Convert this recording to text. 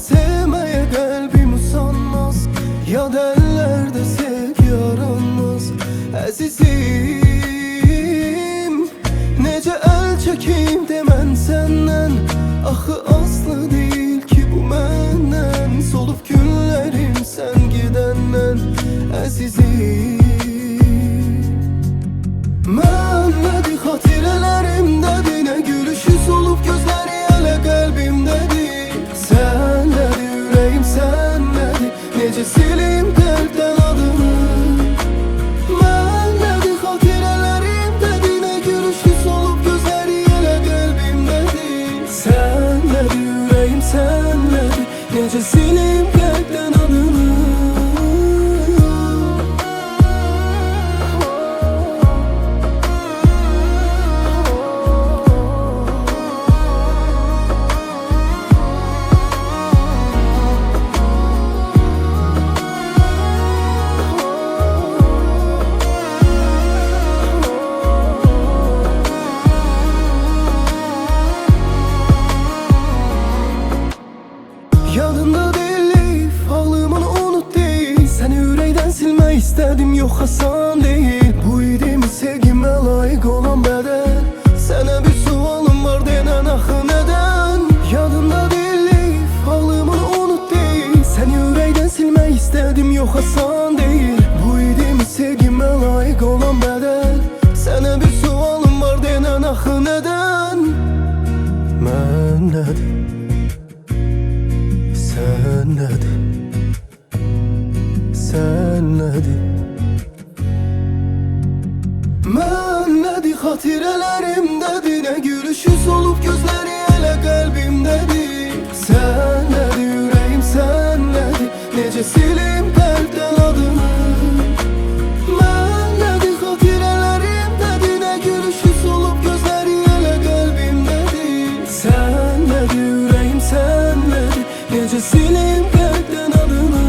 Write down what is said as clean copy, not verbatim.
sevmeye kalbim usanmaz. Ya ellerde sevgi aranmaz. Əzizim, necə əl çəkim demən səndən. Axı aslı deyil ki bu məndən. Solub günlərim sən gedəndən. Əzizim, mənlədi xatirələrimdədir. Nə gülüşü solub gözləri hələ qəlbimdədir. Sənlədi ürəyim sənlədi. Necə silim qəlbdən adını. Mənlədi xatirələrimdədir. Nə gülüşü solub gözləri hələ qəlbimdədir. Sənlədi ürəyim sənlədi. Necə silim qəlbdən adını. Yadında deyil, ağlımını unut deyil. Səni ürəkdən silmək istədim, yox asan deyil. Bu idim sevgimə layiq olan bədəl. Sənə bir sualım var denən axı nədən? Yadında deyil, ağlımını unut deyil. Səni ürəkdən silmək istədim, yox asan deyil. Bu idim sevgimə layiq olan bədəl. Sənə bir sualım var denən axı nədən? Mənlədir, sənlədi, sənlədi. Mənlədi xatirələrimdədir. Nə gülüşü solub gözləri hələ qəlbimdədir. Sənlədi ürəyim sənlədi. Necə silim qəlbdən adını. Mənlədi xatirələrimdədir. Nə gülüşü solub gözləri hələ qəlbimdədir. Sənlədi ürəyim sənlədi. Necə silim qəlbdən adını.